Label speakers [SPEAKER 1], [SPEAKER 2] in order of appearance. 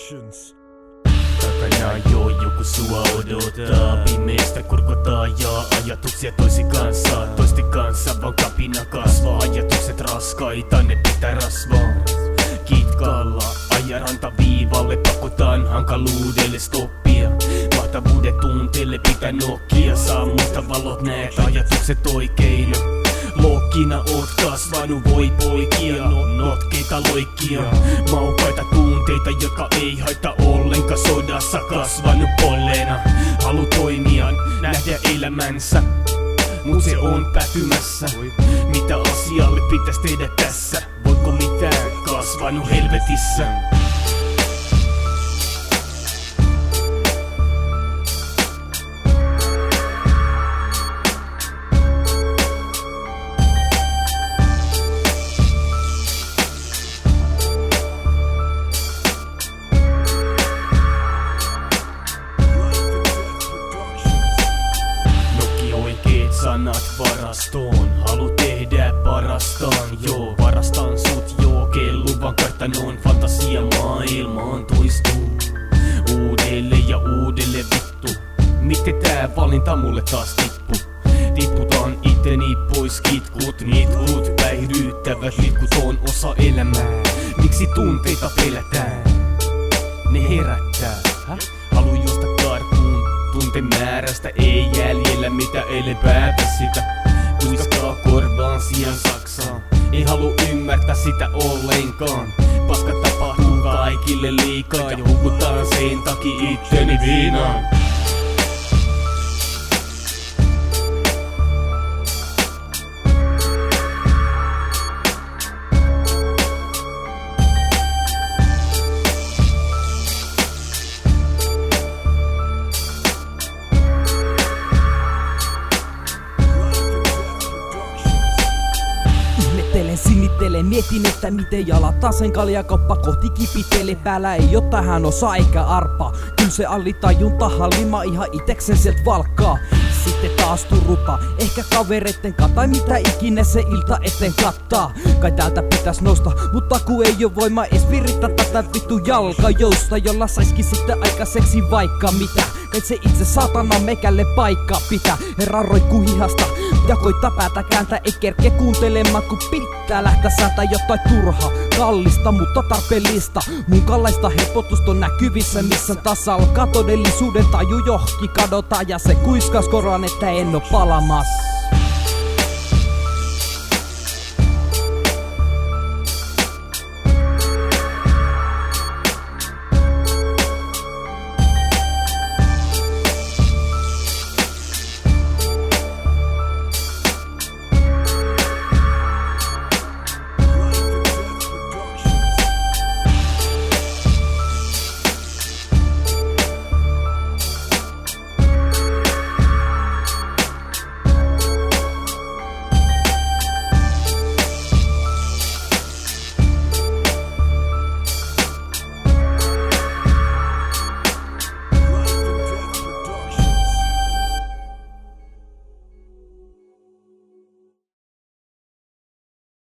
[SPEAKER 1] Productions.
[SPEAKER 2] Takana jo joku sua odottaa. Pimeästä kurkotaan ja ajatuksia toisten kanssa vaan kapina kasvaa. Ajatukset raskaita, ne pitää rasvaa. Kitkalla aja rantaviivalle, pakotaan hankaluudelle stoppia. Mahtavuudet tunteelle pitää nokkia. Saa musta valot, näet ajatukset oikeina. Lokkina oot kasvanut, voi poikia, notkeita loikkia. Maukaita tunteita, jotka ei haita ollenkaan. Sodassa kasvanut polleena. Halu toimia, nähdä elämänsä, mut se on päätymässä. Mitä asialle pitäis tehdä tässä? Voiko mitään, kasvanut helvetissä? Sanat varastoon, halu tehdä parastaan. Joo, varastan sut, joo, kelluvan kartanon. Fantasia maailmaan toistuu uudelleen ja uudelleen, vittu. Miten tää valinta mulle taas tippu? Tipputaan iteni pois, nitkut päihdyttävät litkut on osa elämää. Miksi tunteita pelätään? Ne herättää, halu juosta karkuun. Tuntemäärästä ei jäljellä, mitä eilen päätä sitä. Kuiskastaa korvaan sijaan saksaa. Ei halu ymmärtää sitä ollenkaan. Paska tapahtuu kaikille liikaa ja hukutaan sen takia itteni viinaan.
[SPEAKER 3] Sinittelen, mietin, että miten jalataan sen kaljakoppa kohti kipitele. Päällä ei oo tähän osa eikä arpaa. Kyl se alitajunta hallima ihan iteksen sielt valkkaa. Sitten taas turruta, ehkä kavereitten kaa tai mitä ikinä se ilta eteen kattaa. Kai täältä pitäis nousta, mutta ku ei oo voima ees virittää tätä vittu jalkajousta, jolla saiskin sitten aikaiseksi vaikka mitä. Kai se itse saatana mekälle paikkaa pitää. Herra roikkuu hihasta ja koittaa päätä kääntää, ei kerke kuuntelemaan kun pitää lähteä säätää jotain turhaa, kallista mutta tarpeellista. Munkallaista helpotusta on näkyvissä, missä taas alkaa todellisuuden taju johki kadota. Ja se kuiskas koraan, että en oo palamas.